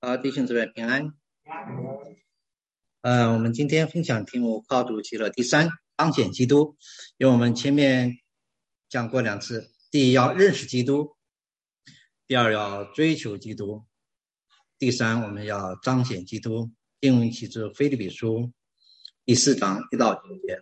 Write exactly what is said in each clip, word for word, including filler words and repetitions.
好，弟兄姊妹平安。呃，我们今天分享题目靠主喜乐第三，彰显基督。因为我们前面讲过两次，第一要认识基督，第二要追求基督，第三我们要彰显基督。经文起自腓立比书第四章一到九节。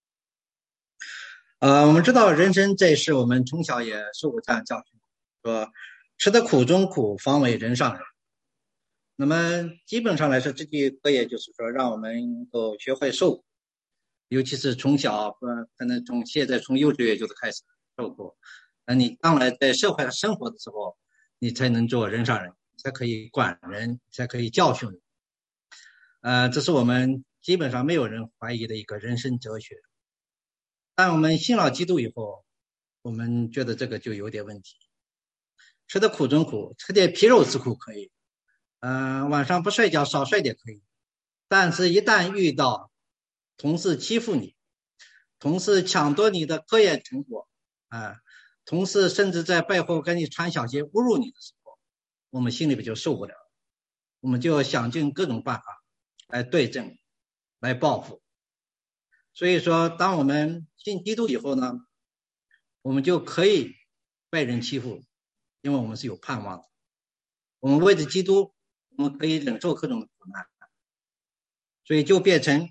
呃，我们知道人生在世，我们从小也受过这样教训，说吃得苦中苦，方为人上人。那么基本上来说，这句歌也就是说让我们能够学会受苦，尤其是从小呃，可能从现在从幼稚园就开始受苦，那你将来在社会上生活的时候，你才能做人上人，才可以管人，才可以教训人。呃，这是我们基本上没有人怀疑的一个人生哲学。但我们信了基督以后，我们觉得这个就有点问题。吃得苦中苦，吃点皮肉之苦可以，嗯、呃，晚上不睡觉少睡点可以，但是一旦遇到同事欺负你，同事抢夺你的科研成果，啊、呃，同事甚至在背后跟你传小节侮辱你的时候，我们心里边就受不了，我们就要想尽各种办法来对症，来报复。所以说，当我们信基督以后呢，我们就可以被人欺负，因为我们是有盼望的。我们为着基督，我们可以忍受各种苦难，所以就变成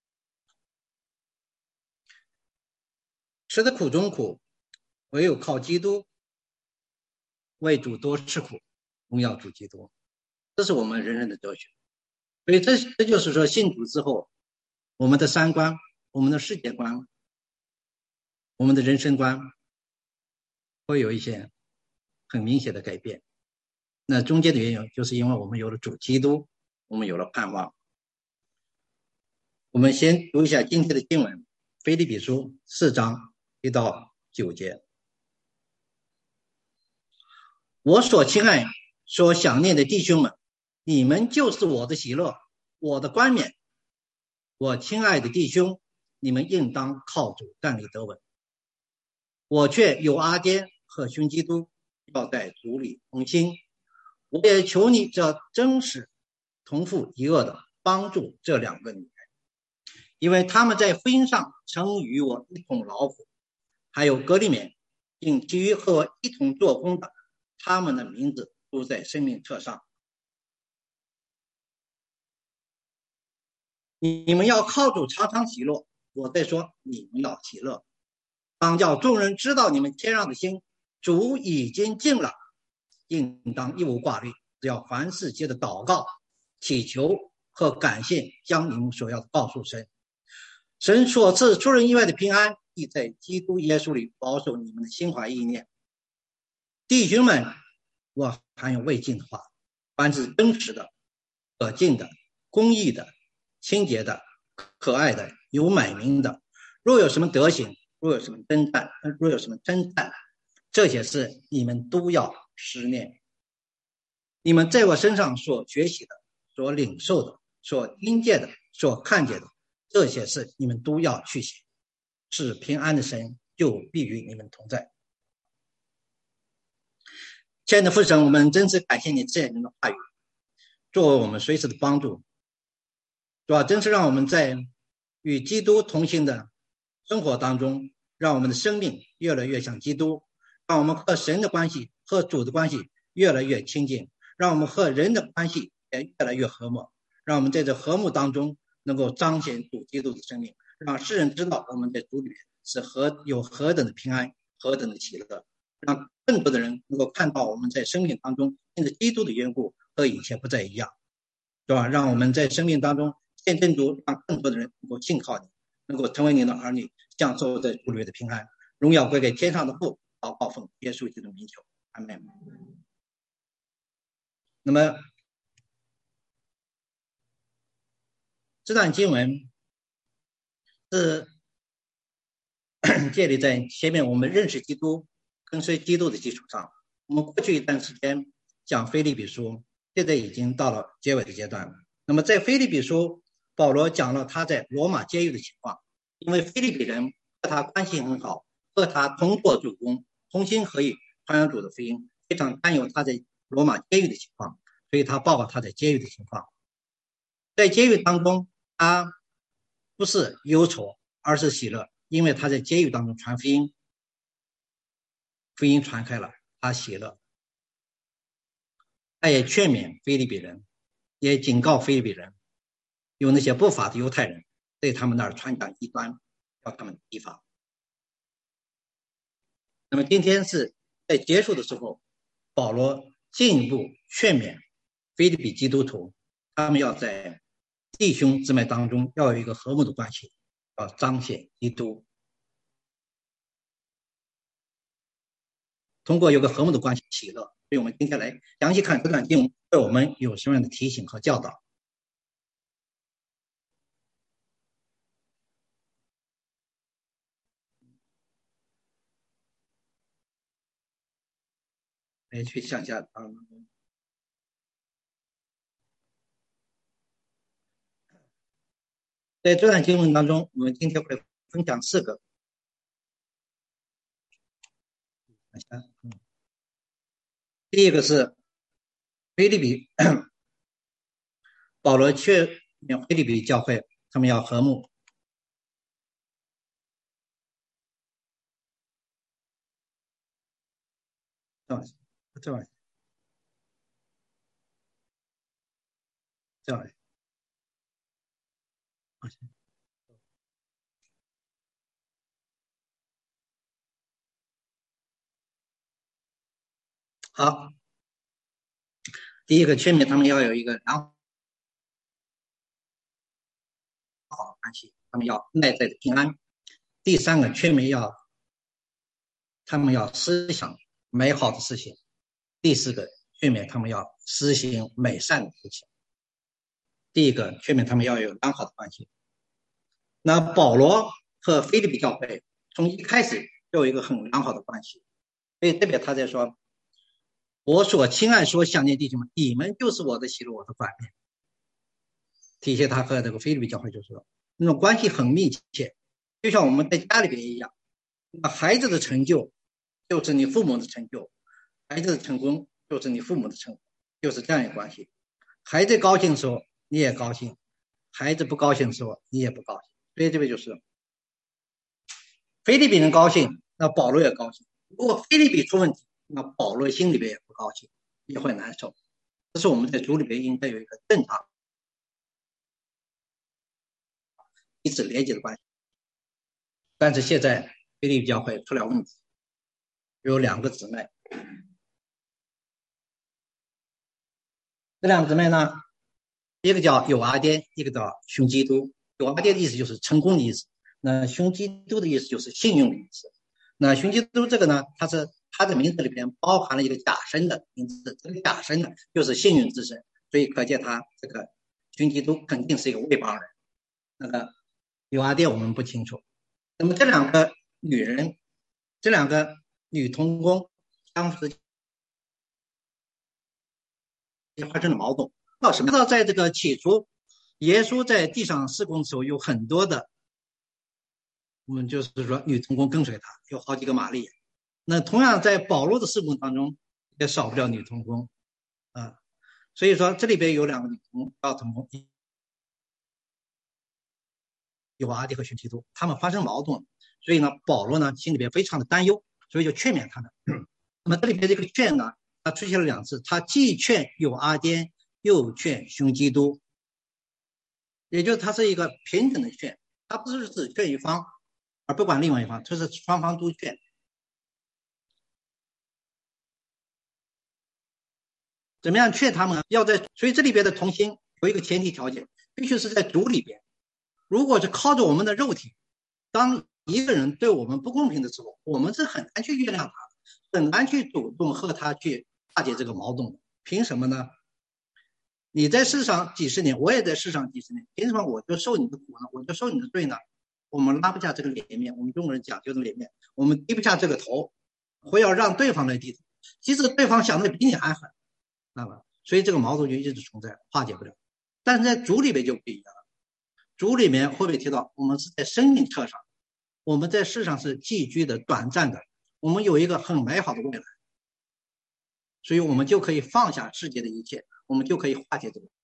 吃得苦中苦，唯有靠基督，为主多吃苦，荣耀主基督。这是我们人生的哲学。所以这这就是说，信主之后，我们的三观、我们的世界观、我们的人生观会有一些很明显的改变。那中间的原因就是因为我们有了主基督，我们有了盼望。我们先读一下今天的经文，腓立比书四章一到九节。我所亲爱所想念的弟兄们，你们就是我的喜乐，我的冠冕。我亲爱的弟兄，你们应当靠主站立得稳。我却有阿坚和兄基督要在主里同心，我也求你这真实同父一恶的帮助这两个女人，因为他们在福音上曾与我一同劳苦，还有哥利勉，并基于和我一同做工的，他们的名字都在生命册上。你们要靠主常常喜乐，我在说你们要喜乐，当叫众人知道你们谦让的心，主已经尽了，应当一无挂虑，只要凡事接着祷告、祈求和感谢，将你们所要告诉神。神所赐出人意外的平安，亦在基督耶稣里保守你们的心怀意念。弟兄们，我还有未尽的话，凡是真实的、可敬的、公义的、清洁的、可爱的、有美名的，若有什么德行，若有什么称赞，若有什么称赞，这些事你们都要思念。你们在我身上所学习的、所领受的、所听见的、所看见的，这些事你们都要去写，是平安的神就必与你们同在。亲爱的父神，我们真是感谢你这样的话语，作为我们随时的帮助。主要真是让我们在与基督同行的生活当中，让我们的生命越来越像基督，让我们和神的关系和主的关系越来越亲近，让我们和人的关系也越来越和睦，让我们在这和睦当中能够彰显主基督的生命，让世人知道我们在主里面是何有何等的平安，何等的喜乐，让更多的人能够看到我们在生命当中因着基督的缘故和以前不再一样，对吧？让我们在生命当中见证主，让更多的人能够信靠你，能够成为你的儿女，享受在主里的平安。荣耀归给天上的父，祷告奉耶稣基督名求，阿们。那么这段经文是建立在前面我们认识基督、跟随基督的基础上。我们过去一段时间讲腓立比书，现在已经到了结尾的阶段。那么在腓立比书，保罗讲了他在罗马监狱的情况，因为腓立比人和他关系很好，和他同作主工，同心合意传扬主的福音，非常担忧他在罗马监狱的情况， 所以他报告他在监狱的情况。在监狱当中，他不是忧愁，而是喜乐，因为他在监狱当中传福音，福音传开了，他喜乐。他也劝勉腓立比人，也警告腓立比人，有那些不法的犹太人在他们那儿传讲异端，要他们提防。那么今天是在结束的时候，保罗进一步劝勉腓立比基督徒，他们要在弟兄姊妹当中要有一个和睦的关系，要彰显基督。通过有个和睦的关系喜乐。所以我们今天来详细看这段经文对我们有什么样的提醒和教导。来去想一下啊，在这段经文当中，我们今天会分享四个。第一个是腓立比，保罗劝勉腓立比教会，他们要和睦。这样，这样，这样。好，第一个劝勉他们要有一个良好的关系，他们要内在的平安。第三个劝勉要他们要思想美好的事情。第四个劝勉他们要施行美善的事情。第一个劝勉他们要有良好的关系。那保罗和腓立比教会从一开始就有一个很良好的关系，所以这边他在说，我所亲爱所想念弟兄们，你们就是我的喜乐，我的冠冕。体现他和这个腓立比教会就是说那种关系很密切，就像我们在家里边一样，孩子的成就就是你父母的成就，孩子的成功就是你父母的成功，就是这样一个关系。孩子高兴的时候你也高兴，孩子不高兴的时候你也不高兴。所以这边就是腓立比人高兴，那保罗也高兴。如果腓立比出问题，那保罗心里边也不高兴，也会难受。这是我们在主里边应该有一个正常彼此连接的关系。但是现在腓立比教会出了问题，有两个姊妹，这两个姊妹呢，一个叫友阿爹，一个叫熊基督。友阿爹的意思就是成功的意思，那熊基督的意思就是幸运的意思。那熊基督这个呢，它是它的名字里边包含了一个假神的名字，这个假神呢就是幸运之神，所以可见他这个熊基督肯定是一个外邦人。那个友阿爹我们不清楚。那么这两个女人，这两个女同工相互之间发生了矛盾。到什么？到在这个起初，耶稣在地上施工的时候，有很多的，我们就是说女同工跟随他，有好几个玛丽。那同样在保罗的施工当中，也少不了女同工啊。所以说这里边有两个女同同工，有阿弟和熊基督，他们发生矛盾，所以呢，保罗呢心里边非常的担忧，所以就劝勉他们。那么这里边这个劝呢，它出现了两次，他既劝有阿爹，又劝熊基督，也就是他是一个平等的劝，他不是只劝一方而不管另外一方，这是双方都劝。怎么样劝他们？要在，所以这里边的同心有一个前提条件，必须是在主里边。如果是靠着我们的肉体，当一个人对我们不公平的时候，我们是很难去原谅他，很难去主动和他去化解这个矛盾。凭什么呢？你在世上几十年，我也在世上几十年，凭什么我就受你的苦呢？我就受你的罪呢？我们拉不下这个脸面，我们中国人讲究的脸面，我们低不下这个头，会要让对方来低头。其实对方想的比你还狠，那么所以这个矛盾就一直存在，化解不了。但是在主里面就不一样了，主里面会不会提到我们是在生命册上，我们在世上是寄居的、短暂的，我们有一个很美好的未来，所以我们就可以放下世界的一切， 我们就可以化解这个。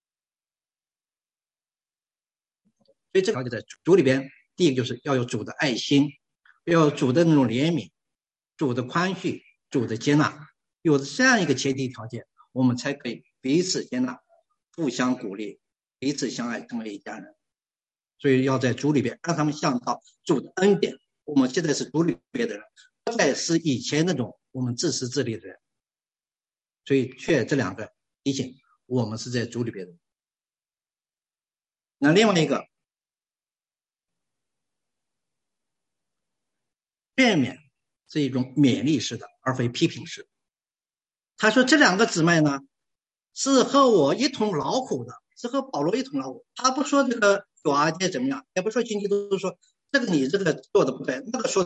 所以这个条件在主里边，第一个就是要有主的爱心，要有主的那种怜悯，主的宽恕，主的接纳。有这样一个前提条件，我们才可以彼此接纳，互相鼓励，彼此相爱，成为一家人。所以要在主里边让他们想到主的恩典。我们现在是主里边的人，不再是以前那种我们自私自利的人。所以却这两个提醒我们是在主里边的。那另外一个劝勉是一种勉励式的，而非批评式的。他说这两个姊妹呢是和我一同劳苦的，是和保罗一同劳苦。他不说这个有阿姐怎么样，也不说经济，都说这个你这个做的不对，那个说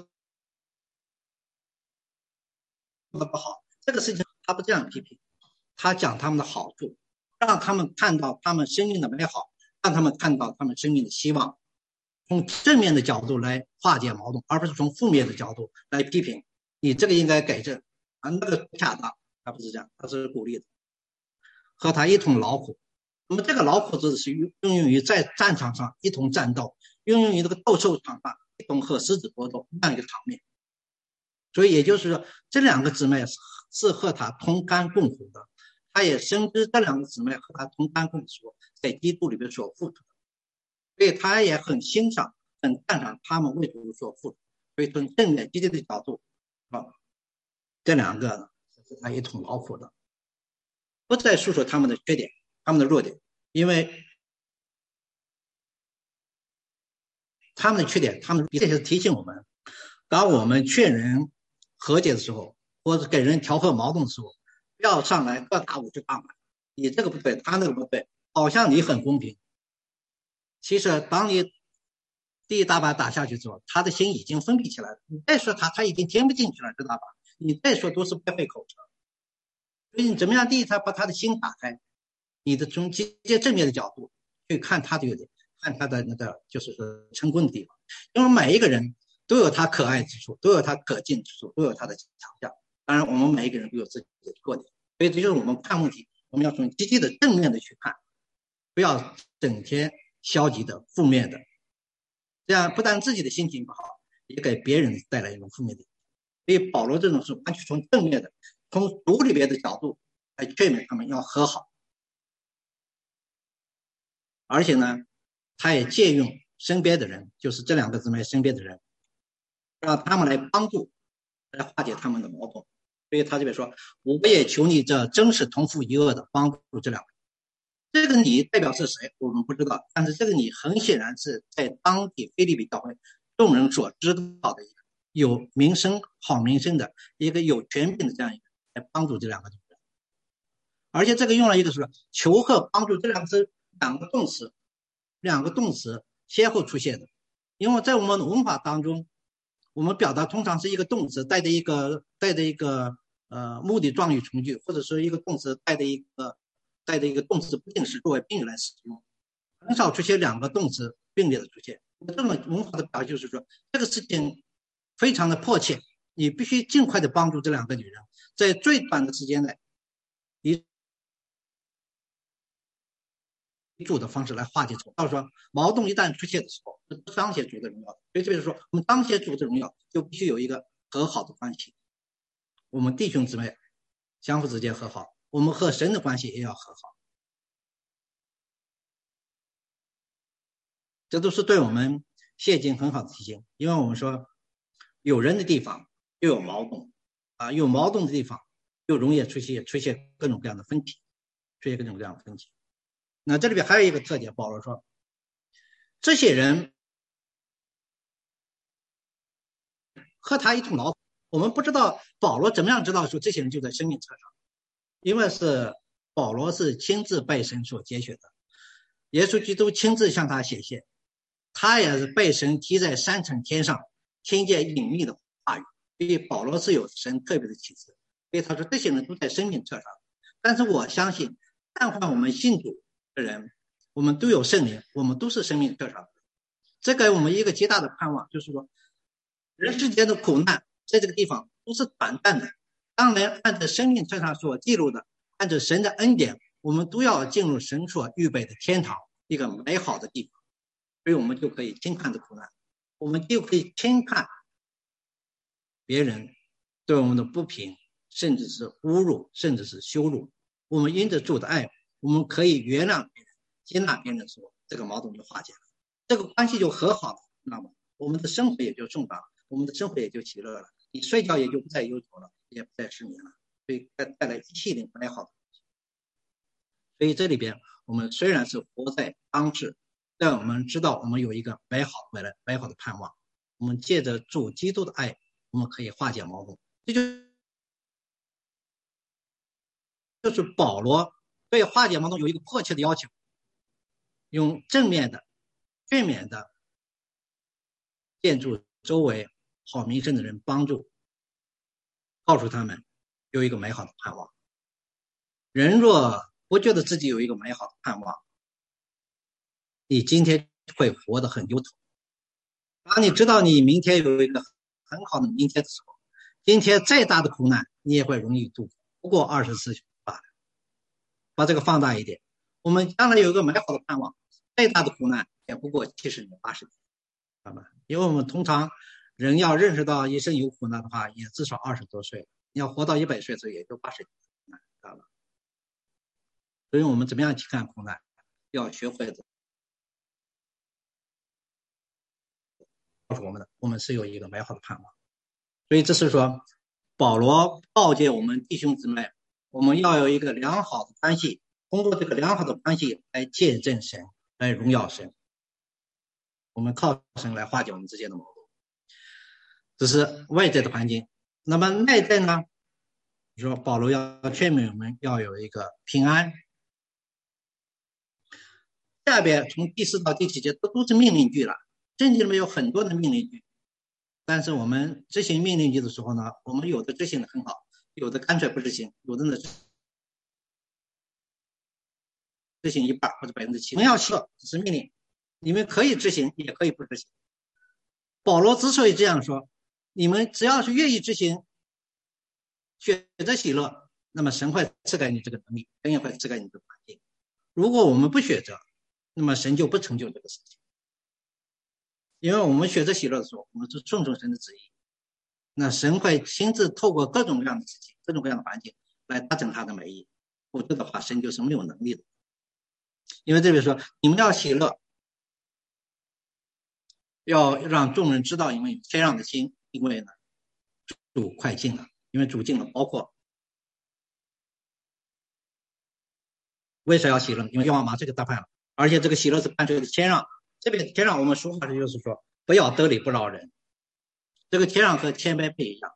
的不好，这个事情他不这样批评，他讲他们的好处，让他们看到他们生命的美好，让他们看到他们生命的希望，从正面的角度来化解矛盾，而不是从负面的角度来批评你这个应该改正啊，那个不恰当。他不是这样，他是鼓励的，和他一同劳苦。那么这个劳苦字是运用于在战场上一同战斗，运用于这个斗兽场上一同和狮子搏斗这样一个场面。所以也就是说，这两个姊妹是和他同甘共苦的，他也深知这两个姊妹和他同甘共苦在基督里面所付出的，所以他也很欣赏很赞赏他们为主所付出。所以从正面积极的角度啊，这两个呢是他一同劳苦的，不再诉说他们的缺点他们的弱点，因为他们的缺点他们这些提醒我们，当我们劝人和解的时候，或者给人调和矛盾的时候，不要上来各打五十大板，你这个不对他那个不对，好像你很公平。其实当你第一大板打下去之后，他的心已经封闭起来了，你再说他他已经听不进去了，这大板你再说都是白费口舌。所以你怎么样第一他把他的心打开，你的从直接正面的角度去看他的优点，看他的那个就是说成功的地方。因为每一个人都有他可爱之处，都有他可敬之处，都有他的强项。当然我们每一个人都有自己的弱点，所以这就是我们看问题我们要从积极的正面的去看，不要整天消极的负面的，这样不但自己的心情不好，也给别人带来一种负面的。所以保罗这种是完全从正面的从主里边的角度来劝勉他们要和好，而且呢他也借用身边的人，就是这两个姊妹身边的人，让他们来帮助来化解他们的矛盾。所以他这边说我也求你这真是同父一恶的帮助这两个。这个你代表是谁我们不知道，但是这个你很显然是在当地腓立比教会众人所知道的一个有名声好名声的一个有权柄的这样一个来帮助这两个人。而且这个用了一个是求和帮助，这两个是两个动词，两个动词先后出现的。因为在我们的文法当中，我们表达通常是一个动词带着一个带着一个呃目的状语从句，或者是一个动词带着一个带着一个动词不定式作为宾语来使用，很少出现两个动词并列的出现。这种文法的表达就是说这个事情非常的迫切，你必须尽快的帮助这两个女人，在最短的时间内以主的方式来化解冲突。到时候矛盾一旦出现的时候，是彰显主的荣耀。所以这就是说我们彰显主的荣耀就必须有一个和好的关系，我们弟兄姊妹相互之间和好，我们和神的关系也要和好。这都是对我们现今很好的提醒。因为我们说有人的地方又有矛盾啊，有矛盾的地方又容易出现出现各种各样的分歧，出现各种各样的分歧。那这里边还有一个特点，保罗说这些人和他一同劳苦。我们不知道保罗怎么样知道说这些人就在生命册上，因为是保罗是亲自被神所拣选的，耶稣基督亲自向他显现，他也是被神提在三层天上听见隐秘的话语，所以保罗是有神特别的启示。所以他说这些人都在生命册上。但是我相信但凡我们信主的人，我们都有圣灵，我们都是生命册上。这给我们一个极大的盼望，就是说人世间的苦难在这个地方都是短暂的，当然按照生命册上所记录的，按照神的恩典我们都要进入神所预备的天堂，一个美好的地方，所以我们就可以轻看这苦难，我们就可以轻看别人对我们的不平，甚至是侮辱，甚至是羞辱。我们因着主的爱，我们可以原谅别人，接纳别人的时候，这个矛盾就化解了，这个关系就和好了。那么我们的生活也就顺畅了，我们的生活也就喜乐了，你睡觉也就不再忧愁了，也不再失眠了，所以带来一系列美好的。所以这里边我们虽然是活在当世，但我们知道我们有一个美好未来美好的盼望，我们借着主基督的爱，我们可以化解矛盾。这就就是保罗对化解矛盾有一个迫切的要求，用正面的劝勉的建筑周围好名声的人帮助，告诉他们有一个美好的盼望。人若不觉得自己有一个美好的盼望，你今天会活得很忧愁。当你知道你明天有一个很好的明天的时候，今天再大的苦难你也会容易度过，不过二十四小时罢了。把这个放大一点，我们将来有一个美好的盼望，再大的苦难也不过七十年八十年，好吧？因为我们通常人要认识到一生有苦难的话，也至少二十多岁，你要活到一百岁的时候也就八十年，知道吧？所以我们怎么样去看苦难，要学会的告诉我们的，我们是有一个美好的盼望。所以这是说保罗告诫我们弟兄姊妹，我们要有一个良好的关系，通过这个良好的关系来见证神，来荣耀神，我们靠神来化解我们之间的矛盾。这是外在的环境。那么内在呢，说保罗要劝勉我们要有一个平安。下边从第四到第七节都都是命令句了，圣经里面有很多的命令句，但是我们执行命令句的时候呢，我们有的执行的很好，有的干脆不执行，有的呢执行一半或者百分之七。我们要写只是命令，你们可以执行，也可以不执行。保罗之所以这样说，你们只要是愿意执行，选择喜乐，那么神会赐给你这个能力，神也会赐给你这个环境。如果我们不选择，那么神就不成就这个事情。因为我们选择喜乐的时候，我们是顺从神的旨意，那神会亲自透过各种各样的事情，各种各样的环境来达成他的美意，否则的话神就是没有能力的。因为这边说你们要喜乐，要让众人知道你们有谦让的心，因为呢主快近了，因为主近了，包括为啥要喜乐？因为要往马这个大判了，而且这个喜乐是伴随着谦让。这边谦让我们说话就是说不要得理不饶人，这个谦让和谦卑不一样。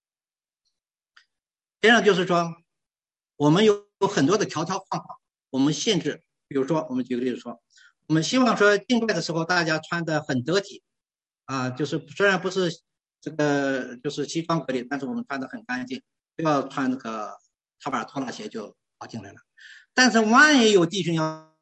谦让就是说我们有很多的条条框框，我们限制，比如说我们举个例子说，我们希望说敬拜的时候大家穿得很得体啊，就是虽然不是这个就是西装革履，但是我们穿得很干净，不要穿那个踏板拖拉鞋就跑进来了。但是万一有弟兄要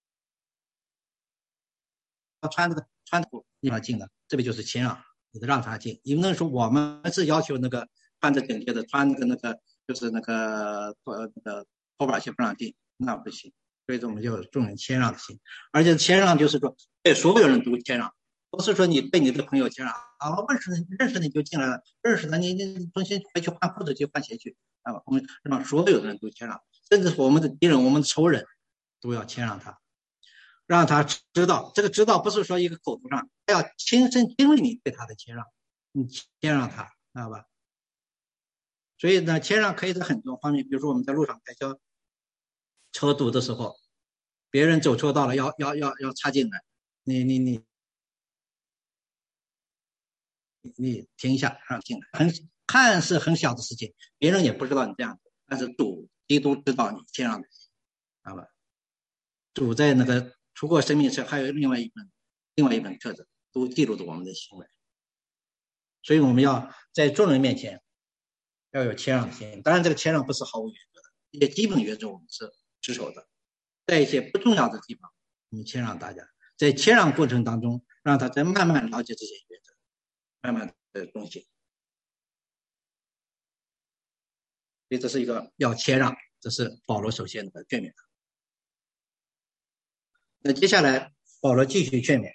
穿这个穿裤要进的，这边就是谦让，你让他进。你不能说我们是要求那个穿着整洁的，穿那个那个就是那个呃那个拖把鞋不让进，那不行。所以说我们就有众人谦让的心，而且谦让就是说对所有人都谦让，不是说你对你的朋友谦让啊，我认识你认识你就进来了，认识他你你重新回去换裤子去换鞋去啊，我们让所有的人都谦让，甚至是我们的敌人我们的仇人都要谦让他。让他知道，这个知道不是说一个口头上，他要亲身经历你对他的谦让，你谦让他，知道吧？所以呢，谦让可以在很多方面，比如说我们在路上开车，车堵的时候，别人走错道了，要要要要插进来，你你你你停一下，让进来，很看似很小的事情，别人也不知道你这样子，但是主基督知道你谦让的心，知道吧？主在那个除过生命册还有另外一本另外一本册子都记录着我们的行为，所以我们要在众人面前要有谦让的心。当然这个谦让不是毫无原则的，一些基本原则我们是持守的，在一些不重要的地方我们谦让大家，在谦让过程当中让他再慢慢了解这些原则，慢慢的东西。所以这是一个要谦让，这是保罗首先的劝勉。 那接下来保罗继续劝勉，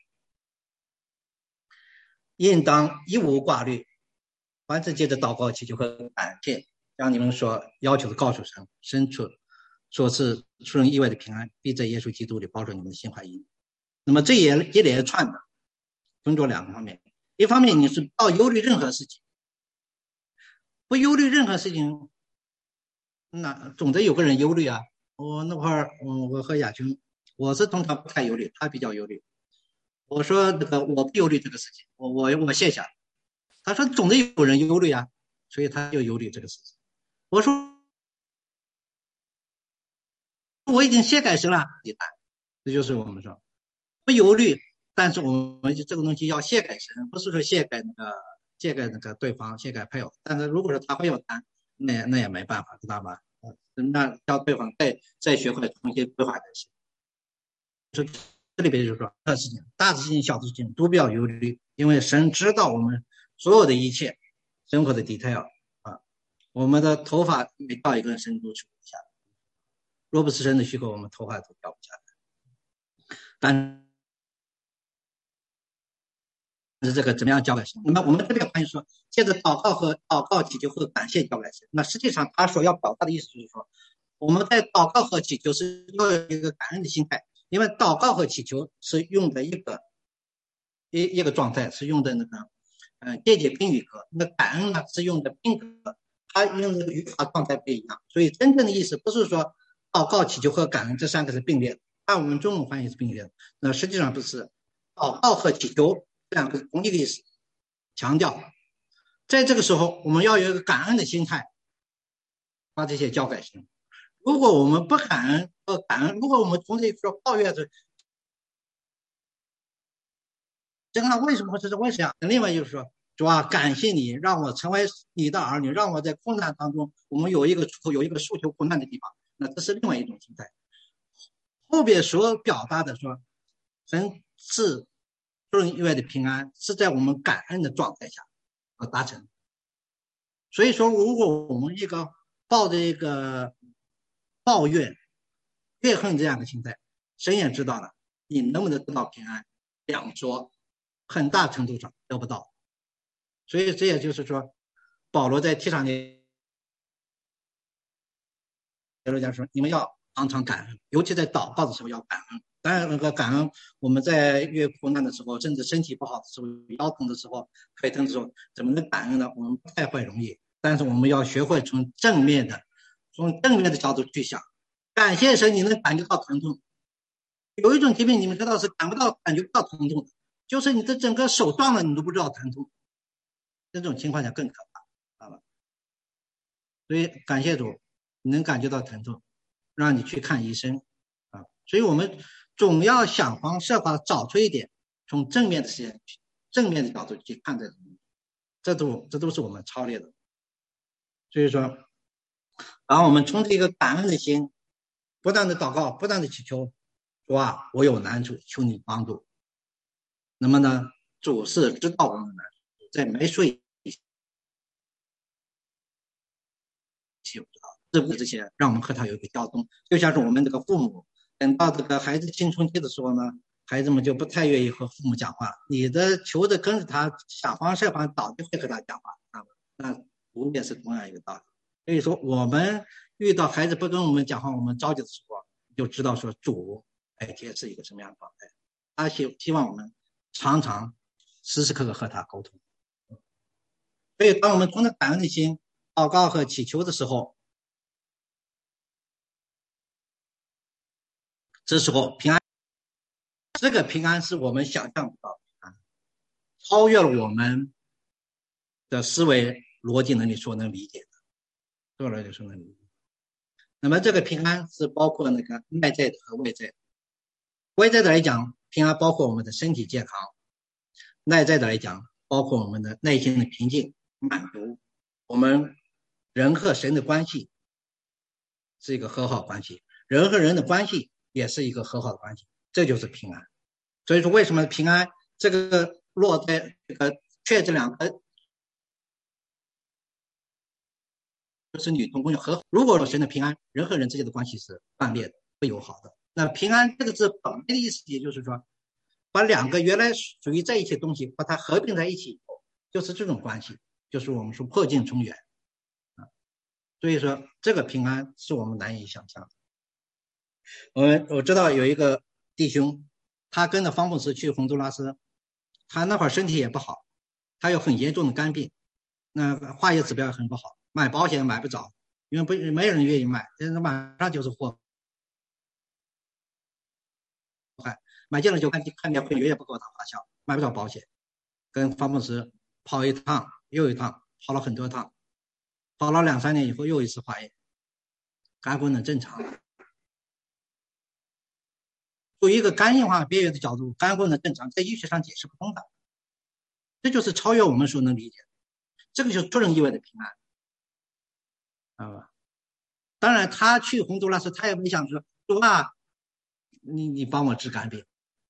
应当一无挂虑，凡事借着祷告祈求和感谢，将你们所要求的告诉神，神出所赐出人意外的平安，必在耶稣基督里保守你们的心怀意念。那么这也一连串的分作两个方面，一方面你是不要忧虑任何事情，不忧虑任何事情，那总得有个人忧虑啊。我那会儿，嗯，我和亚军，我是通常不太忧虑，他比较忧虑。我说这个我不忧虑这个事情，我我我卸下。他说总得有人忧虑啊，所以他就忧虑这个事情。我说我已经卸改神了，你看，这就是我们说不忧虑，但是我们这个东西要卸改神，不是说卸改那个卸改那个对方，卸改配偶。但是如果说他会有单，那那也没办法，知道吧？那叫对方再再学会重新规划这些。就这里边就是说，大事情、大事情、小事情都不要忧虑，因为神知道我们所有的一切生活的 detail 啊。我们的头发每掉一根神都取不下来，若不是神的许可，我们头发都掉不下来。但是这个怎么样交给神？那么我们这边关于说，借着祷告和祷告祈求和感谢交给神。那实际上他所要表达的意思就是说，我们在祷告和祈求是要有一个感恩的心态。因为祷告和祈求是用的一个一一个状态，是用的那个嗯借解宾语格，那感恩呢是用的宾格，它用的语法状态不一样，所以真正的意思不是说祷告、祈求和感恩这三个是并列的，按我们中文翻译是并列的，那实际上不是，祷告和祈求这两个是同一个意思，强调在这个时候我们要有一个感恩的心态，把这些交给神。如果我们不感恩和感恩，如果我们从这说抱怨着，这个为什么会是为什么？另外就是说，主啊，感谢你让我成为你的儿女，让我在困难当中，我们有一个出口，有一个诉求困难的地方，那这是另外一种心态。后边所表达的说，神是出人意外的平安，是在我们感恩的状态下而达成。所以说，如果我们一个抱着一个抱怨、怨恨这样的心态，神也知道了你能不能得到平安，两说很大程度上得不到。所以这也就是说，保罗在提倡你讲说，你们要常常感恩，尤其在祷告的时候要感恩。当然，那个感恩，我们在越苦难的时候，甚至身体不好的时候、腰疼的时候、腿疼的时候，怎么能感恩呢？我们不太会容易，但是我们要学会从正面的、从正面的角度去想。感谢神，你能感觉到疼痛。有一种疾病，你们知道是感不到、感觉不到疼痛的，就是你的整个手断了，你都不知道疼痛。这种情况下更可怕，好吧？所以感谢主，你能感觉到疼痛，让你去看医生啊。所以我们总要想方设法找出一点从正面的事情、正面的角度去看这个，这都这都是我们操练的。所以说，然后我们从这个感恩的心，不断的祷告，不断的祈求，主啊，我有难处，求你帮助。那么呢，主是知道我们的难处，在没睡这些让我们和他有一个交通，就像是我们这个父母，等到这个孩子青春期的时候呢，孩子们就不太愿意和父母讲话，你的求着跟着他想方设法早就会和他讲话啊，那无也是同样一个道理。所以说我们遇到孩子不跟我们讲话，我们着急的时候，就知道说主哎这是一个什么样的状态，他希希望我们常常时时刻刻和他沟通。所以当我们存着感恩的心祷告和祈求的时候，这时候平安，这个平安是我们想象不到的平安，超越了我们的思维逻辑能力所能理解的，所能理解所能理解。那么这个平安是包括那个内在的和外在的。外在的来讲，平安包括我们的身体健康；内在的来讲，包括我们的内心的平静、满足。我们人和神的关系是一个和好关系，人和人的关系也是一个和好的关系，这就是平安。所以说，为什么平安这个落在这个确这两个就是女同工有和好。如果说神的平安，人和人之间的关系是断裂的、不友好的， 那平安这个字本来的意思，也就是说，把两个原来属于在一起的东西，把它合并在一起以后，就是这种关系，就是我们说破镜重圆啊。所以说，这个平安是我们难以想象的。我们我知道有一个弟兄，他跟着方牧师去洪都拉斯，他那会儿身体也不好，他有很严重的肝病，那化验指标也很不好，买保险买不着，因为不没有人愿意卖，但是马上就是货。买进来就看看见会员也不够他花销，买不着保险，跟方牧师跑一趟又一趟，跑了很多趟，跑了两三年以后又一次化验，肝功能正常。从一个肝硬化边缘的角度，肝功能正常，在医学上解释不通的，这就是超越我们所能理解的，这个就是出人意外的平安啊！当然，他去洪都拉斯，他也没想说说啊，你你帮我治肝病，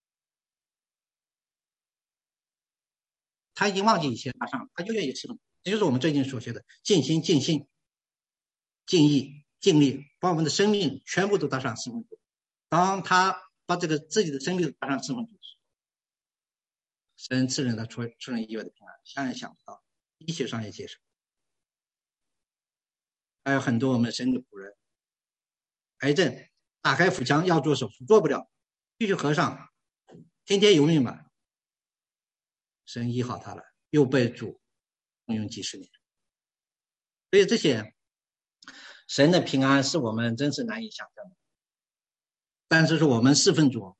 他已经忘记一切搭上，他就愿意吃，这就是我们最近所学的尽心、尽性、尽意、尽力，把我们的生命全部都搭上四分之。当他把这个自己的生命搭上四分之，神赐人的出出人意外的平安，想也想不到，医学上也解释。还有很多我们神的仆人，癌症打开腹腔要做手术做不了，继续合上，天天有命吧，神医好他了，又被主用用几十年。所以这些神的平安是我们真是难以想象的。但是说我们侍奉主，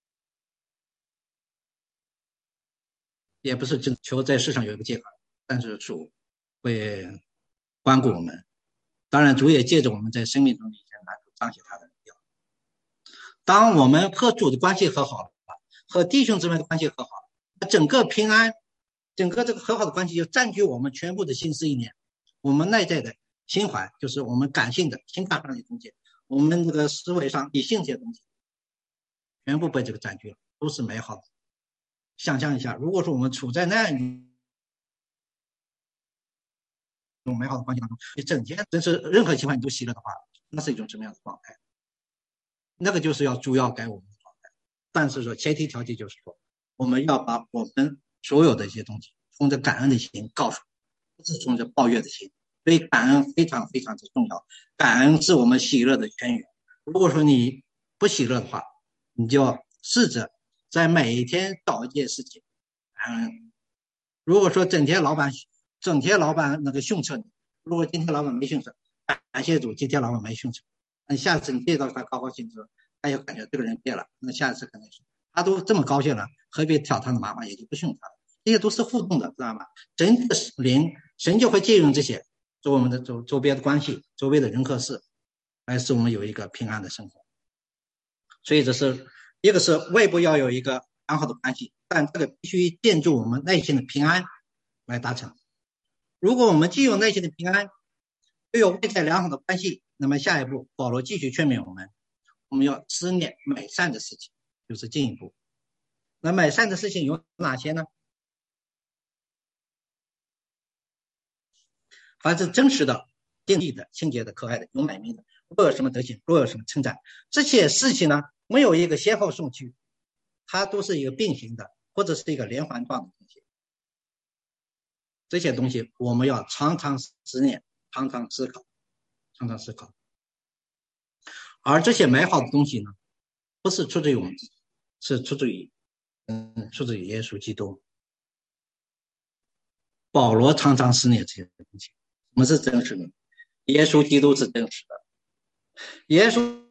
也不是只求在世上有一个健康，但是主会关顾我们。当然，主也借着我们在生命中的一些难处彰显他的荣耀。当我们和主的关系和好了，和弟兄姊妹的关系和好了，整个平安，整个这个和好的关系就占据我们全部的心思意念，我们内在的心怀，就是我们感性的情感上的东西，我们这个思维上理性这些东西，全部被这个占据了，都是美好的。想象一下，如果说我们处在那样一种美好的关系当中，你整天真是任何情况你都喜乐的话，那是一种什么样的状态？那个就是要主要给我们的状态。但是说前提条件就是说，我们要把我们所有的一些东西，从着感恩的心告诉，不是从着抱怨的心。所以感恩非常非常的重要，感恩是我们喜乐的泉源。如果说你不喜乐的话，你就要试着在每一天找一件事情感恩。如果说整天老板整天老板那个训斥你，如果今天老板没训斥，感谢主今天老板没训斥，那下次你见到他高高兴兴，他就感觉这个人变了，那下次可能是他都这么高兴了，何必挑他的麻烦，也就不训他了。这些都是互动的，知道吗？神的灵，神就会借用这些做我们的周周边的关系，周围的人和事，来使我们有一个平安的生活。所以这是一个是外部要有一个良好的关系，但这个必须建筑我们内心的平安来达成。如果我们既有内心的平安，又有外在良好的关系，那么下一步保罗继续劝勉我们，我们要思念美善的事情，就是进一步。那美善的事情有哪些呢？凡是真实的、定义的、清洁的、可爱的、有美名的，若有什么德行，若有什么称赞，这些事情呢，没有一个先后顺序，它都是一个并行的，或者是一个连环状的东西。这些东西我们要常常思念，常常思考，常常思考。而这些美好的东西呢，不是出自于我们自己，是出自于，嗯，出自于耶稣基督。保罗常常思念这些东西，我们是真实的，耶稣基督是真实的，耶稣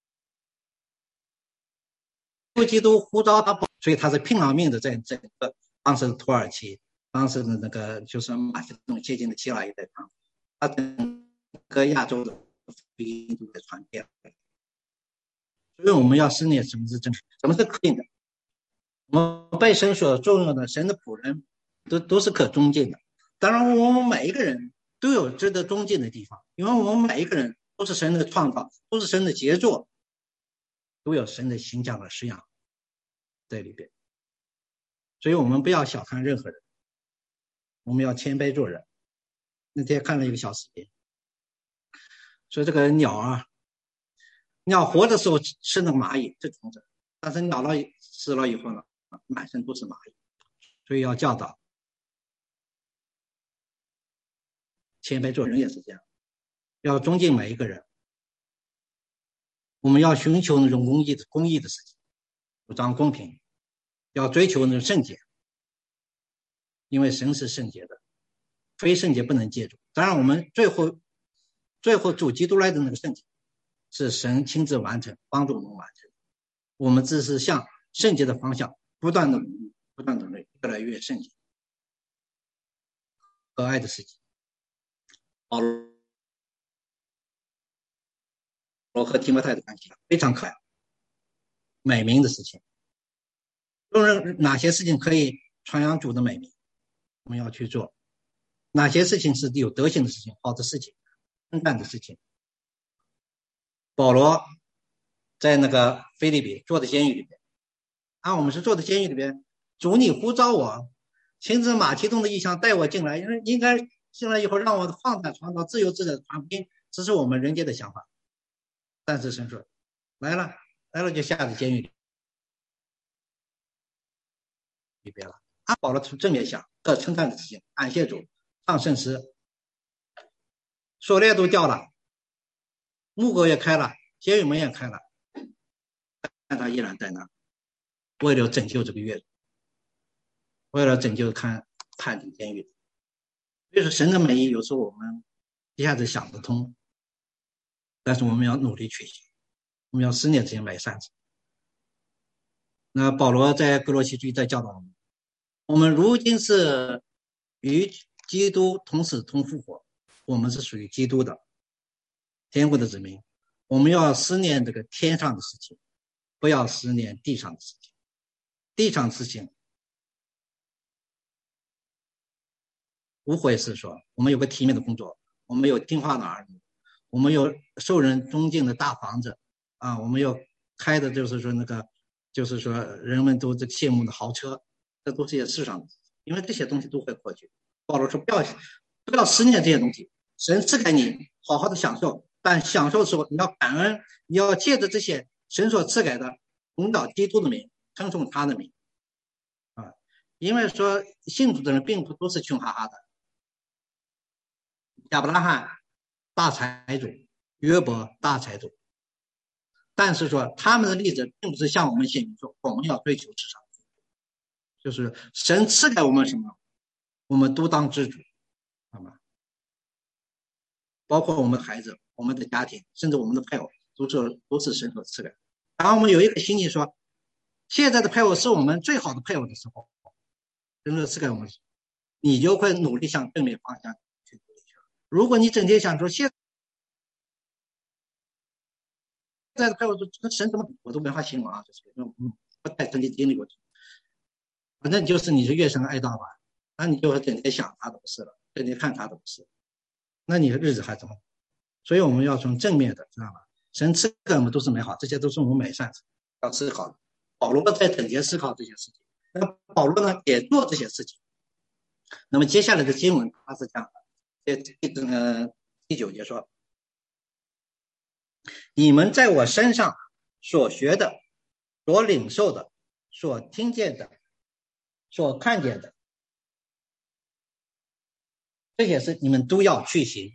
基督呼召他，所以他是拼了命的在整个当时的土耳其，当时的那个就是马其顿接近的希腊一带上，他整个亚洲的福音都在传遍。所以我们要思念什么是真实，什么是可敬的。我们被神所重用的神的仆人都都是可尊敬的。当然我们每一个人都有值得尊敬的地方，因为我们每一个人都是神的创造，都是神的杰作，都有神的形象和式样在里边。所以我们不要小看任何人，我们要谦卑做人。那天看了一个小视频，说这个鸟啊， 鸟活的时候吃那个蚂蚁，这虫子，但是鸟了死了以后呢，满身都是蚂蚁，所以要教导。前辈做人也是这样，要尊敬每一个人。我们要寻求那种公益的公益的事情，主张公平，要追求那种圣洁，因为神是圣洁的，非圣洁不能借助。当然，我们最后最后主基督来的那个圣洁，是神亲自完成，帮助我们完成。我们只是向圣洁的方向不断的努力，不断的努力，越来越圣洁和爱的事情。保罗和提摩太的关系非常可爱，美名的事情。无论哪些事情可以传扬主的美名，我们要去做；哪些事情是有德行的事情、好的事情、称赞的事情。保罗在那个腓立比坐在监狱里边，啊，我们是坐在监狱里边，主你呼召我，亲自马其顿的意向带我进来，因为应该进来以后让我放胆传道，自由自在的传福音，这是我们人间的想法。但是神说，来了来了就下在监狱里里边了。啊，保罗从正面想，这称赞的事情，感谢主，唱圣诗，锁链都掉了，木狗也开了，监狱门也开了，但他依然在那，为了拯救这个月，为了拯救看判定监狱。所以说神的美意有时候我们一下子想得通，但是我们要努力去行，我们要思念这些美善事。那保罗在哥罗西书在教导我们，我们如今是与基督同死同复活，我们是属于基督的天国的子民，我们要思念这个天上的事情，不要思念地上的事情。地上的事情无非是说我们有个体面的工作，我们有听话的儿女，我们有受人尊敬的大房子啊，我们要开的就是说那个就是说人们都这羡慕的豪车，这都是些世上的，因为这些东西都会过去。保罗说不要不要思念这些东西，神赐给你好好的享受，但享受的时候你要感恩，你要借着这些神所赐给的荣耀基督的名，称颂他的名啊，因为说信主的人并不都是穷哈哈的。亚伯拉罕大财主，约伯大财主，但是说他们的例子并不是像我们显明说我们要追求至上，就是神赐给我们什么，我们都当知足，好吗？包括我们的孩子、我们的家庭，甚至我们的配偶，都是都是神所赐给。当我们有一个心意说，现在的配偶是我们最好的配偶的时候，神所赐给我们，你就会努力向正面方向去努力去。如果你整天想说现在的配偶跟神怎么比，我都没法形容啊，就是嗯，不太曾经经历过。反正就是你是越生爱大吧，那你就会整天想他的不是了，整天看他的不是，那你的日子还怎么？所以我们要从正面的，知道吗？神赐给我们都是美好，这些都是我们美善要思考的。保罗在整天思考这些事情，那保罗呢也做这些事情。那么接下来的经文他是这样的，第呃第九节说，你们在我身上所学的、所领受的、所听见的、所看见的，这些事你们都要去行，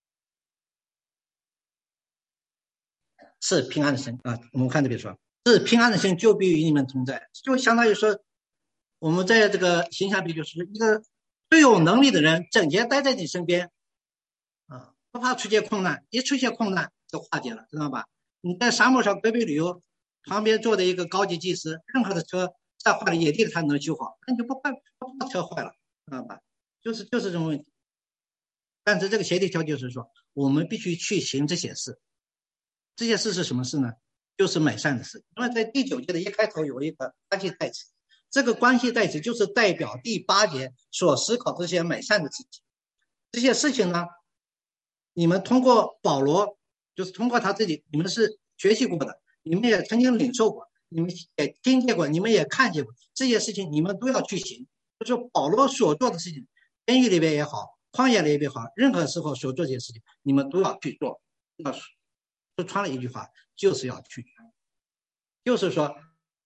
是平安的神啊。我们看这边说，是平安的神就必与你们同在，就相当于说我们在这个形象比就是一个最有能力的人整天待在你身边啊，不怕出现困难，一出现困难就化解了，知道吧？你在沙漠上北北旅游，旁边坐的一个高级技师，任何的车再坏了野地他能修好，那你就不怕不怕车坏了，知道吧？就是就是这种问题。但是这个前提条件就是说，我们必须去行这些事。这些事是什么事呢？就是美善的事。因为在第九节的一开头有一个关系代词，这个关系代词就是代表第八节所思考这些美善的事情。这些事情呢，你们通过保罗，就是通过他自己，你们是学习过的，你们也曾经领受过，你们也听见过，你们也看见过，这些事情你们都要去行。就是保罗所做的事情，监狱里边也好，旷野里边也好，任何时候所做这些事情，你们都要去做，要说穿了一句话，就是要去权，就是说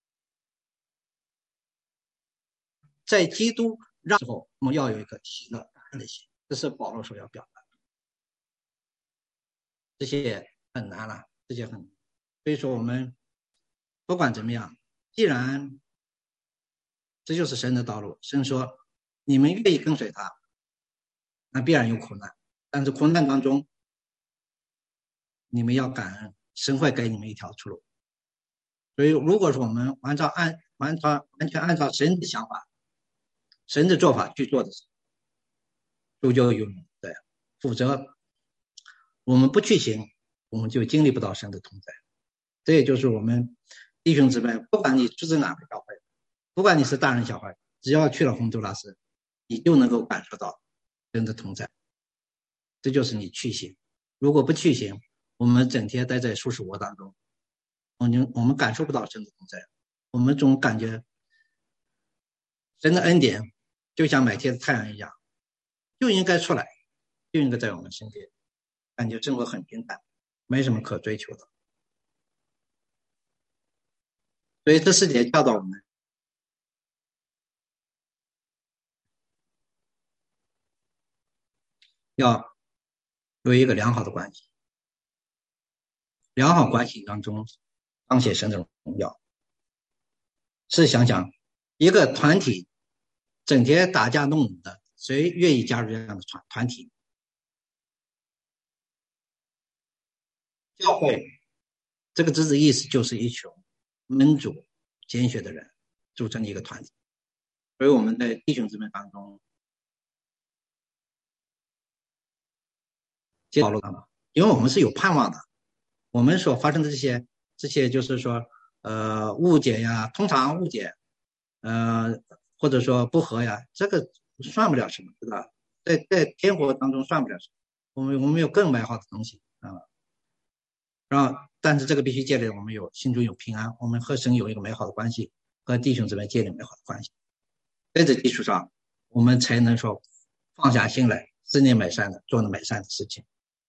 在基督让之后，我们要有一个喜乐感恩的心，这是保罗所要表达的。这些很难了，这些很难，所以说我们不管怎么样，既然这就是神的道路，神说你们愿意跟随他，那必然有苦难，但是苦难当中你们要感恩，神会给你们一条出路。所以如果说我们按照按完全完全按照神的想法、神的做法去做的时候，主就有对，否则我们不去行，我们就经历不到神的同在。这也就是我们弟兄姊妹，不管你出自哪个教会，不管你是大人小孩，只要去了洪都拉斯，你就能够感受到神的同在。这就是你去行。如果不去行，我们整天待在舒适窝当中，我们我们感受不到神的同在，我们总感觉神的恩典就像每天的太阳一样，就应该出来，就应该在我们身边，感觉生活很平淡，没什么可追求的。所以这世界教导我们要有一个良好的关系，良好关系当中彰显神的荣耀。试想想，一个团体整天打架弄武的，谁愿意加入这样的团团体？教会这个字的意思就是一群门主拣选的人组成的一个团体。所以我们在弟兄姊妹当中，保罗的，因为我们是有盼望的，我们所发生的这些这些就是说呃误解呀，通常误解呃或者说不和呀，这个算不了什么，对吧？在在天国当中算不了什么，我们我们有更美好的东西啊。然后但是这个必须建立我们有心中有平安，我们和神有一个美好的关系，和弟兄姊妹建立美好的关系，在这基础上我们才能说放下心来思念美善的，做那美善的事情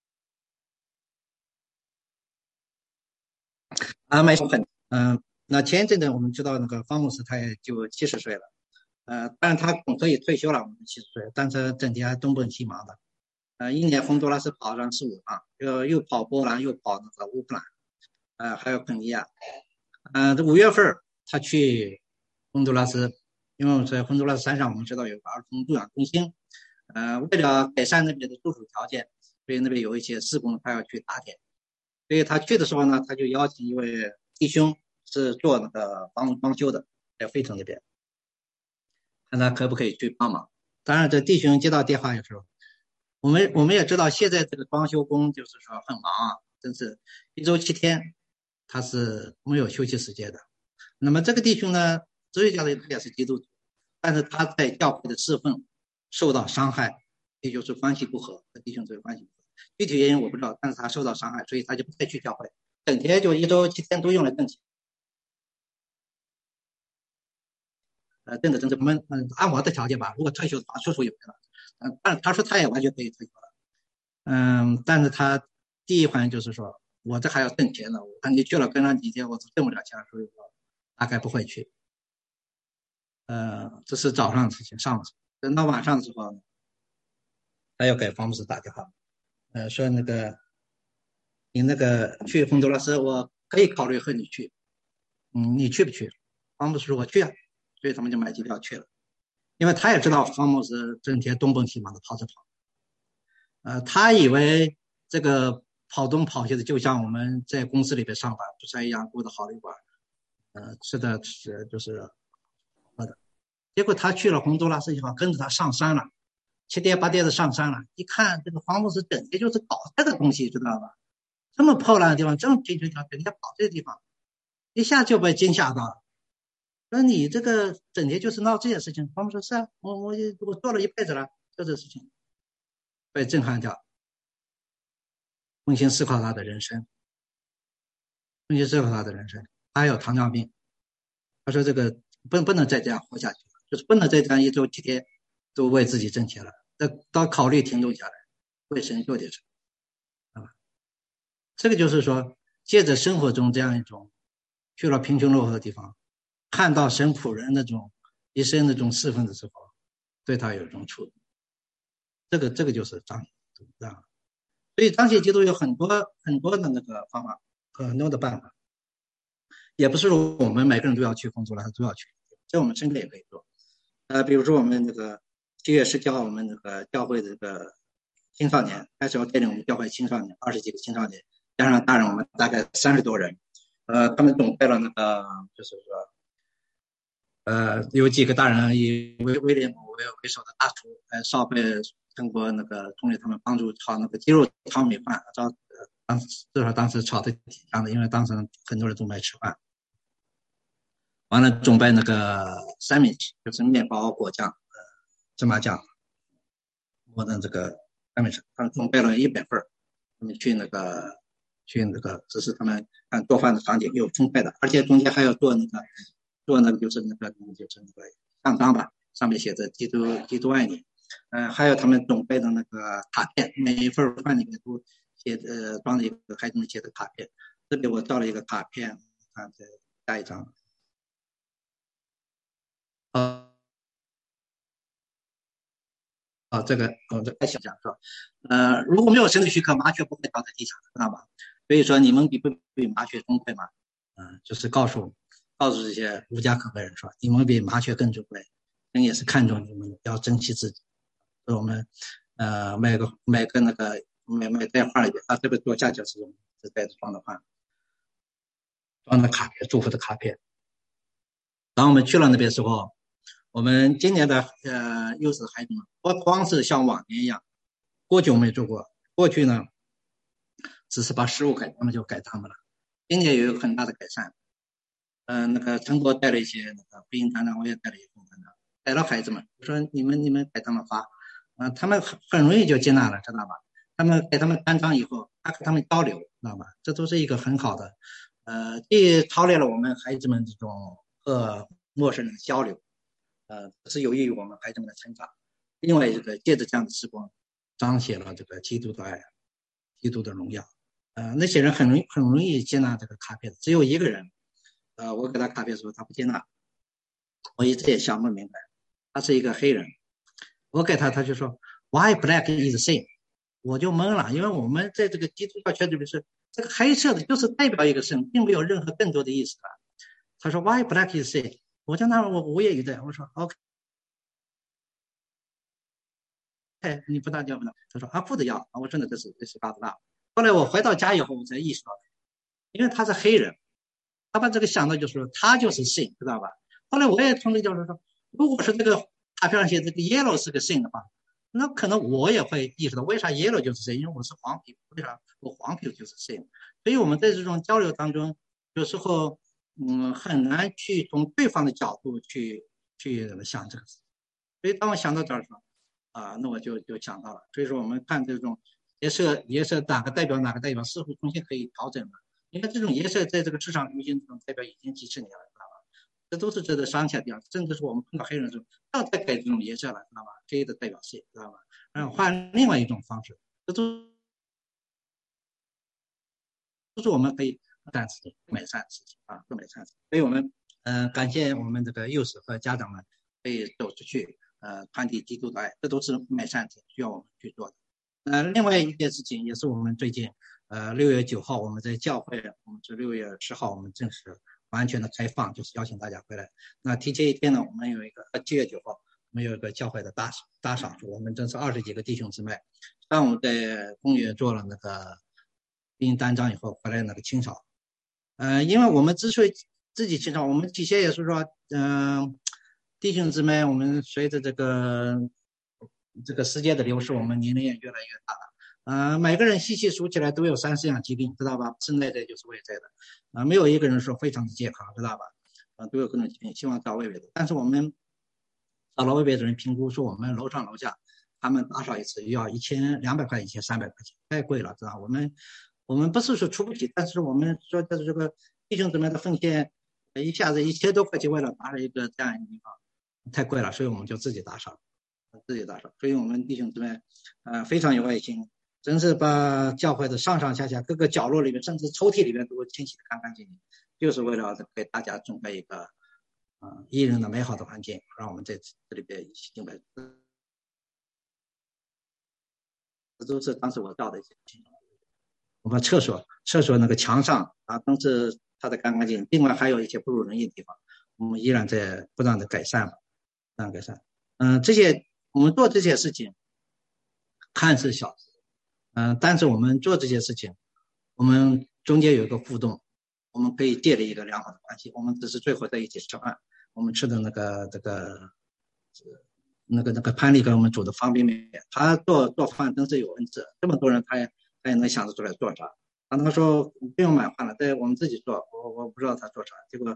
啊。美善很嗯、呃，那前一阵子我们知道那个方牧师他也就七十岁了，呃，当然他总可以退休了，我们七十岁，但是整天东奔西忙的，呃，一年洪都拉斯跑上四五趟，又又跑波兰，又跑那个乌克兰，呃，还有肯尼亚，呃，这五月份他去洪都拉斯，因为在洪都拉斯山上我们知道有个儿童助养中心，呃，为了改善那边的住宿条件，所以那边有一些施工他要去打点，所以他去的时候呢，他就邀请一位弟兄是做那个房装修的，在费城那边，看他可不可以去帮忙。当然这弟兄接到电话的时候，我们我们也知道现在这个装修工就是说很忙啊，真是一周七天他是没有休息时间的。那么这个弟兄呢，哲学家的他也是基督徒，但是他在教会的侍奉受到伤害，也就是关系不和，和弟兄这个关系不和，具体原因我不知道，但是他受到伤害，所以他就不再去教会，整天就一周七天都用来挣钱。呃，挣的挣的，我们嗯按我的条件吧，如果退休的话，叔叔有的了，嗯，但是他说他也完全可以退休了，嗯，但是他第一环就是说，我这还要挣钱呢，我看你去了跟上几天，我挣不了钱，所以说大概不会去。呃，这是早上的事情，上午，等到晚上的时候，他要给房牧师打电话，呃，说那个你那个去洪都拉斯，我可以考虑和你去，嗯，你去不去？房牧师说我去啊，所以他们就买机票去了，因为他也知道房牧师整天东奔西忙的跑着跑，呃，他以为这个跑东跑西的就像我们在公司里边上班不是一样，过得好一点，呃，吃的是就是好的。结果他去了洪都拉斯以后，跟着他上山了，七天八天的上山了。一看这个房牧师整天就是搞这个东西，知道吧？这么破烂的地方，这么平平条整天跑这个地方，一下就被惊吓到了。说你这个整天就是闹这件事情。房牧说是啊，我我我做了一辈子了，做这事情，被震撼掉，重新思考他的人生，重新思考他的人生。他还有糖尿病，他说这个不不能再这样活下去了，就是不能再这样一周七天都为自己挣钱了，到考虑停顿下来，为神做点什么，啊， 这个就是说，借着生活中这样一种去了贫穷落后的地方，看到神仆人那种一生那种侍奉的时候，对他有一种触动。这个这个就是彰显基督啊。所以彰显基督有很多很多的那个方法，很多的办法，也不是说我们每个人都要去工作了，都要去，在我们身边也可以做。呃，比如说我们这个七月十七号，我们这个教会的这个青少年开始要带领我们教会青少年二十几个青少年，加上大人，我们大概三十多人。呃，他们准备了那个，就是说，呃，有几个大人以威威廉姆为为首的大厨，呃，少贝通过那个同理他们帮助炒那个鸡肉炒米饭，炒呃当至少当时炒的挺香的，因为当时很多人都没吃饭。完了准备那个三明治，就是面包、果酱、呃芝麻酱，我的这个三明治，他们准备了一百份，他们去那个去那个，只是他们看做饭的场景有充沛的，而且中间还要做那个做那个就是那个就是那个上章吧，上面写着基督基督爱你，嗯、呃，还有他们准备的那个卡片，每一份饭里面都写呃装着一个孩子们写的卡片，这里我照了一个卡片，看这下一张。呃啊，这个哦，这太想讲说，呃，如果没有神的许可，麻雀不会掉在地上，知道吗？所以说你们比不比麻雀珍贵吗？嗯、呃，就是告诉告诉这些无家可归人说，你们比麻雀更珍贵，神也是看重你们，要珍惜自己。所以我们呃每个每个那个每每袋画里边啊，这个左下角是用这袋子装的画，装的卡片，祝福的卡片。当我们去了那边的时候，我们今年的呃幼师孩子们不光是像往年一样，过去我们也做过，过去呢只是把食物给他们就给他们了，今年也有很大的改善。嗯、呃，那个陈博带了一些那个福音单张，我也带了一份单张，带了孩子们，我说你们你们给他们发，啊、呃，他们很很容易就接纳了，知道吧？他们给他们单张以后，他和他们交流，知道吧？这都是一个很好的，呃，既操练了我们孩子们这种和陌生人的交流。呃，是有益于我们孩子们的成长。另外，这个借着这样的时光，彰显了这个基督的爱，基督的荣耀。呃，那些人很容易很容易接纳这个卡片，只有一个人，呃，我给他卡片的时候他不接纳，我一直也想不明白，他是一个黑人，我给他他就说 Why black is sin？ 我就懵了，因为我们在这个基督教圈里面是这个黑色的，就是代表一个神，并没有任何更多的意思了。他说 Why black is sin？ 我就那我无言以对，我说 OK。哎，你不大叫不大？他说啊，不得要。我真的这是这是大不大。后来我回到家以后，我才意识到，因为他是黑人，他把这个想到就是说他就是 sin， 知道吧？后来我也从这角度说，如果是这个卡片上写这个 yellow 是个 sin 的话，那可能我也会意识到为啥 yellow 就是 sin，因为我是黄皮肤，为啥我黄皮肤就是 sin？ 所以我们在这种交流当中，有时候嗯很难去从对方的角度去去想这个事。所以当我想到这儿的时候，啊，那我就就想到了。所以说我们看这种颜色，颜色哪个代表哪个代表，似乎重新可以调整了。因为这种颜色在这个市场流行，这种代表已经几十年了，知道吧？这都是值得商榷的。甚至是我们碰到黑人的时候，不要再改这种颜色了，知道吧？黑的代表性，知道吧？然后换另外一种方式，这都都是我们可以干事情、美善的事情啊，做美善事情。所以我们嗯、呃，感谢我们这个幼师和家长们可以走出去。呃，传递基督的爱，这都是美善事需要我们去做的。呃，另外一件事情也是我们最近，呃，六月九号我们在教会，我们是六月十号我们正式完全的开放，就是邀请大家回来。那提前一天呢，我们有一个七月九号，我们有一个教会的大大赏，我们这是二十几个弟兄姊妹，上午在公园做了那个福音单张以后，回来那个清扫。呃，因为我们之所以自己清扫，我们底下也是说，嗯、呃。弟兄姊妹，我们随着这个这个时间的流逝，我们年龄也越来越大了。呃，每个人细细数起来都有三四样疾病，知道吧？是内在就是外在的，啊、呃，没有一个人说非常的健康，知道吧？啊、呃，都有各种疾病，希望找外围的。但是我们找了外围的人评估说，我们楼上楼下他们打扫一次要一千两百块、一千三百块钱，太贵了，知道吧？我们我们不是说出不起，但是我们说的这个弟兄姊妹的奉献，一下子一千多块钱为了打扫一个这样一个地方。太贵了，所以我们就自己打扫，自己打扫。所以我们弟兄姊妹，呃，非常有爱心， 真是把教会的上上下下各个角落里面，甚至抽屉里面都清洗的干干净净，就是为了给大家准备一个啊、呃、艺人的美好的环境，让我们在这里边一起敬拜。这都是当时我到的一些情况。我们厕所厕所那个墙上啊，都是擦得干干净净，另外还有一些不如人意的地方，我们依然在不断的改善了，不断改善。嗯、呃，这些我们做这些事情看似小事，嗯、呃，但是我们做这些事情，我们中间有一个互动，我们可以建立一个良好的关系。我们只是最后在一起吃饭，我们吃的那个这个那个那个潘丽给我们煮的方便面，他做做饭真是有恩赐，这么多人他也他也能想得出来做啥。当他说不用买饭了，对，我们自己做，我我不知道他做啥，结果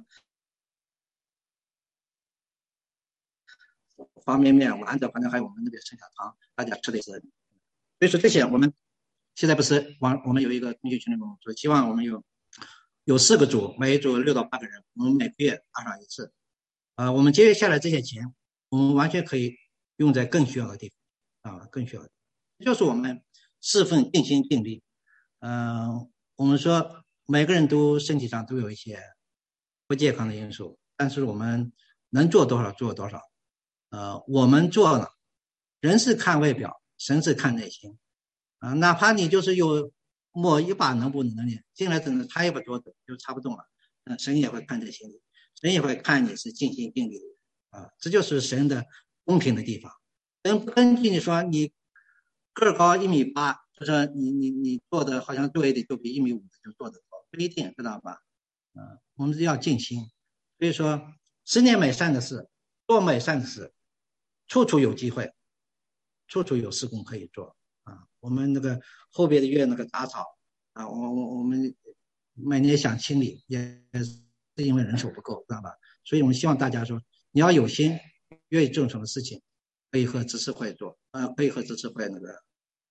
方便面、丸子，反正还有我们那边剩下汤，大家吃的是。所以说这些我们现在不是往我们有一个通讯群里面说，希望我们有有四个组，每一组六到八个人，我们每个月打赏一次。呃，我们节约下来这些钱，我们完全可以用在更需要的地方啊，更需要的，就是我们侍奉尽心尽力。嗯、呃，我们说每个人都身体上都有一些不健康的因素，但是我们能做多少做多少。呃，我们做了，人是看外表，神是看内心啊、呃。哪怕你就是有摸一把能不能力，进来只能差一把桌子就差不动了，嗯、呃，神也会看在心里，神也会看你是尽心尽力的啊、呃。这就是神的公平的地方。根根据你说你个高一米八，就说你你你做的好像对的就比一米五的就做得高，不一定，知道吧？嗯、呃，我们要尽心。所以说，十年美善的事，做美善的事。处处有机会，处处有施工可以做啊！我们那个后边的院那个杂草啊，我我我们每年想清理，也是因为人手不够，知道吧？所以我们希望大家说，你要有心，愿意做什么事情，可以和执事会做，呃，可以和执事会那个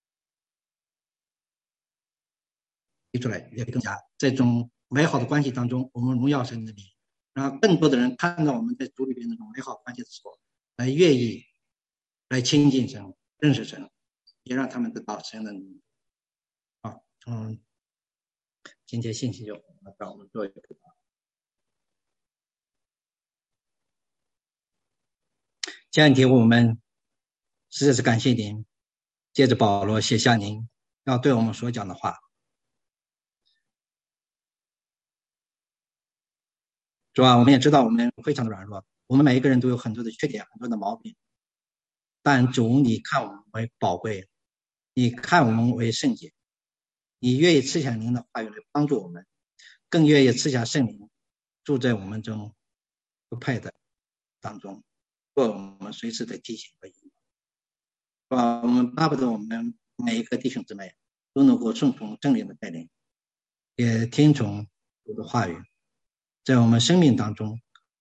提出来，也更加在这种美好的关系当中，我们荣耀神的名，让更多的人看到我们在主里边那种美好关系的时候，来愿意来亲近神、认识神，也让他们得到神的能力。啊，嗯，今天信息就让我们做一个。这样题我们实在是感谢您，借着保罗写下您要对我们所讲的话。主啊，我们也知道我们非常的软弱，我们每一个人都有很多的缺点，很多的毛病。但主，你看我们为宝贵，你看我们为圣洁，你愿意赐下您的话语来帮助我们，更愿意赐下圣灵住在我们中不配的当中，做我们随时的提醒和引导。啊，我们巴不得我们每一个弟兄姊妹都能够顺从圣灵的带领，也听从主的话语，在我们生命当中，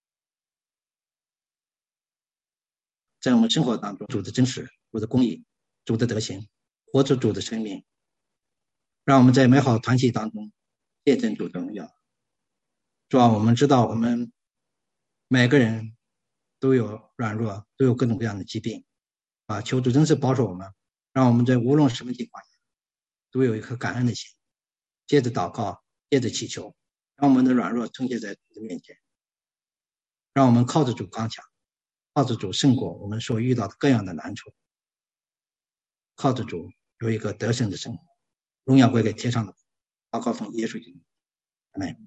在我们生活当中，主的真实、主的公义、主的德行，活出主的生命，让我们在美好团体当中见证主的荣耀。主啊，我们知道我们每个人都有软弱，都有各种各样的疾病啊，求主真是保守我们，让我们在无论什么情况下都有一颗感恩的心，接着祷告，接着祈求，让我们的软弱呈现在主的面前，让我们靠着主刚强，靠着主胜过我们所遇到的各样的难处，靠着主有一个得胜的生活，荣耀归给天上的祷告奉耶稣基督，阿们。